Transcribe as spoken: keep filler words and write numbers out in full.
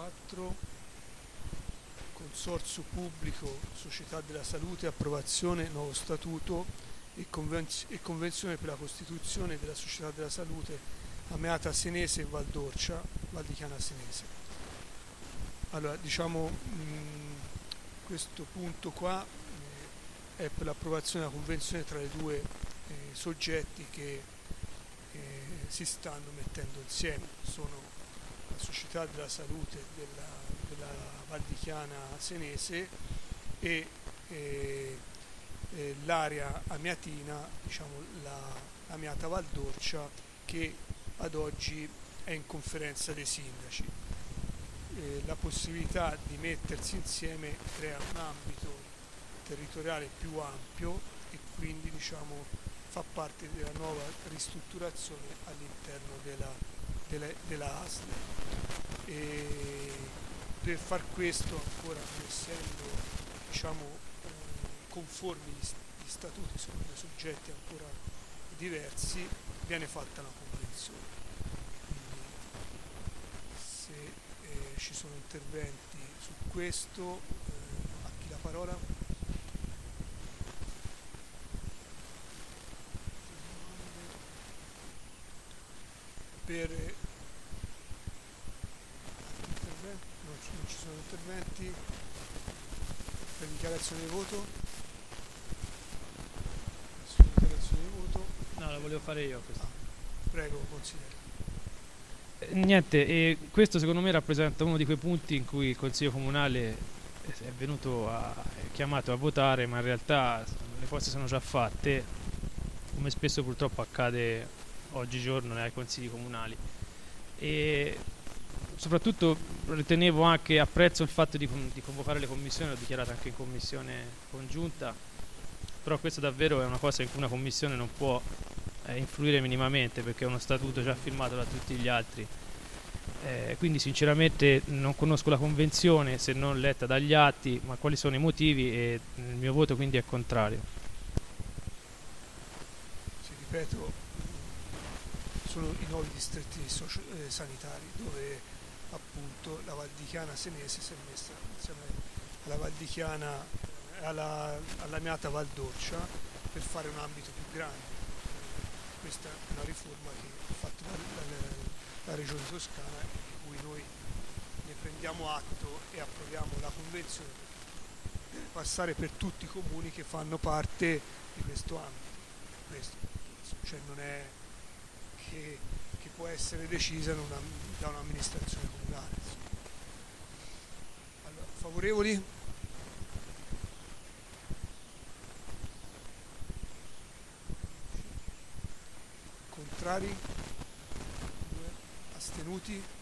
quattro, consorzio pubblico, società della salute, approvazione, nuovo statuto e, convenz- e convenzione per la costituzione della società della salute Ameata Senese e Valdorcia, Val di Chiana Senese. Allora, diciamo, mh, questo punto qua eh, è per l'approvazione della convenzione tra i due eh, soggetti che eh, si stanno mettendo insieme. Sono la società della salute della, della Val di Chiana Senese e eh, eh, l'area amiatina, diciamo la Amiata Valdorcia, che ad oggi è in conferenza dei sindaci. Eh, la possibilità di mettersi insieme crea un ambito territoriale più ampio e quindi, diciamo, fa parte della nuova ristrutturazione all'interno della, della, della A S L. E per far questo, ancora non essendo, diciamo, eh, conformi gli, gli statuti, sono due soggetti ancora diversi, viene fatta una convenzione. Quindi se eh, ci sono interventi su questo, eh, a chi la parola? Per non ci, non ci sono interventi per dichiarazione di voto. Nessuna dichiarazione di voto. No, la volevo fare io questa. Ah, prego, consigliere. Eh, niente, e questo secondo me rappresenta uno di quei punti in cui il Consiglio Comunale è venuto a, è chiamato a votare, ma in realtà le cose sono già fatte, come spesso purtroppo accade oggigiorno nei consigli comunali. E soprattutto ritenevo anche, apprezzo il fatto di, di convocare le commissioni, l'ho dichiarato anche in commissione congiunta, però questo davvero è una cosa in cui una commissione non può eh, influire minimamente, perché è uno statuto già firmato da tutti gli altri. Eh, quindi sinceramente non conosco la convenzione se non letta dagli atti, ma quali sono i motivi, e il mio voto quindi è contrario. Ci ripeto, sono i nuovi distretti socio- eh, sanitari dove appunto la Val di Chiana Senese si è messa insieme alla Val di Chiana, alla, all'Amiata Valdorcia, per fare un ambito più grande. Questa è una riforma che ha fatto la, la, la Regione Toscana, di cui noi ne prendiamo atto e approviamo la convenzione, perché deve passare per tutti i comuni che fanno parte di questo ambito. Questo, cioè non è che, che può essere decisa in una, da un'amministrazione comunale. Allora, favorevoli? Contrari? Astenuti?